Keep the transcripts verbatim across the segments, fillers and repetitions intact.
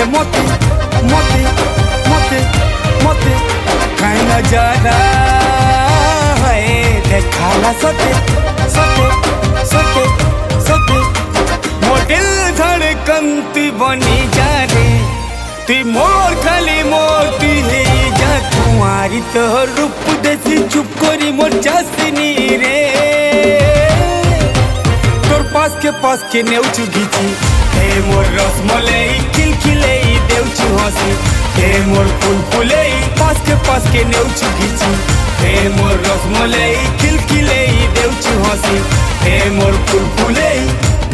मोते मोते मोते मोते काई नजारा है देखाला सोते सोते सोते सोते मोर दिल धड़कन तू बनी जा रे तू मोर खाली मोर तू हे जा कुंवारी तोहर रूप देसी चुप करी मोर चासनी रे तोर पास के पास के नेउचु घिची हे मोर रसमलाई खिलखिलाई देउचु हसी हे मोर फूल फुलाई पास के पास के नेउचु घिची हे मोर रसमलाई खिलखिलाई देउचु हसी हे मोर फूल फुलाई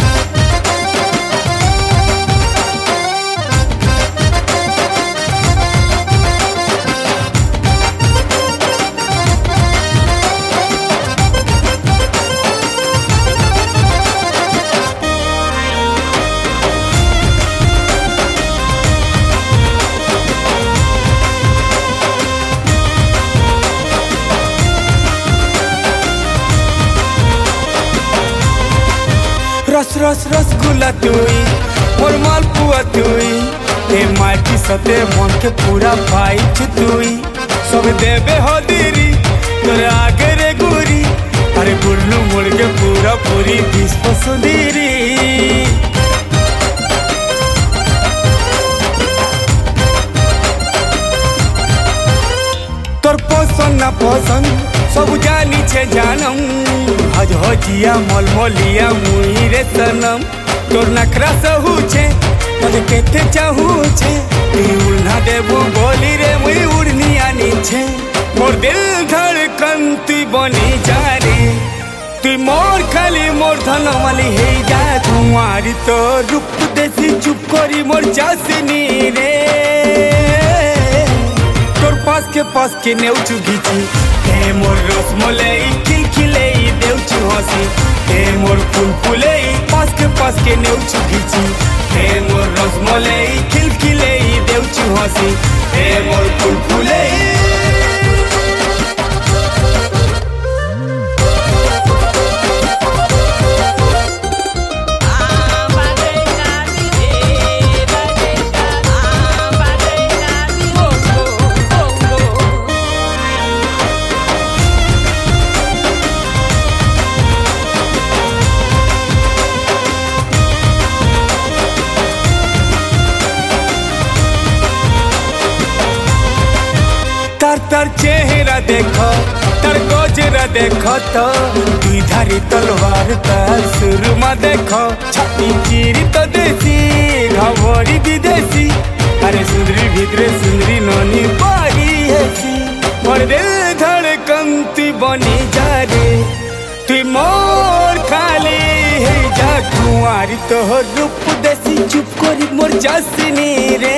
रस रस रसगुल्ला तुई मोर मालपुआ तुई ए माटी सते मन के पूरा पाई तुई सब देबे हो दीरी तोरे आगे रे गुरी अरे गुल्लू मोर के पूरा पूरी बीस पसंदीरी तोर पसंद ना पसंद सब जानी छे जानम हज हजिया मलमलिया मुई रे सनम तोर नखरा सहू छे तोरे केते चाहू छे तू उल्हा देबो बोली रे मुई उड़नी आनी छे मोर दिल धड़कन तू बनी जा रे तू मोर खाली मोर धनवाली हे जा कुंवारी तोर रूप देसी चुप करी मोर चासनी रे तोर पास के पास के नेउचु घिची हे मोर रसमलाई खिलखिलाई देउचु हसी हे मोर फूल फुलाई पास के पास के नेउचु घिची हे मोर रसमलाई खिलखिलाई देउचु हसी हे मोर फूल फुलाई तार तार चेहरा देखो तार गोजरा देखो तो दुई धारी तलवार तार सुरमा देखो छाती चीरी तो देसी घावरी विदेशी अरे सुंदरी भितरे सुंदरी ननी बारी हैसी मोर दिल धड़कन तू बनी जा रे तू मोर खाली है जा कुंवारी तोहर रूप देसी चुप करी मोर चासनी रे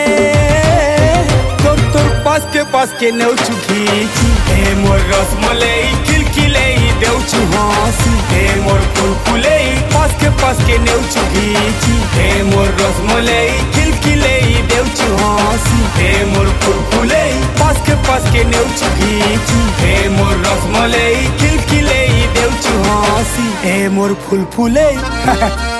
पास के पास के नेउचु घिची हे मोर रसमलाई खिलखिलाई देउचु हसी हे मोर फूल फुलाई पास के पास के नेउचु घिची हे मोर रसमलाई खिलखिलाई देउचु हसी हे मोर फूल फुलाई पास के पास के नेउचु घिची हे मोर रसमलाई खिलखिलाई देउचु हसी हे मोर फूल फुलाई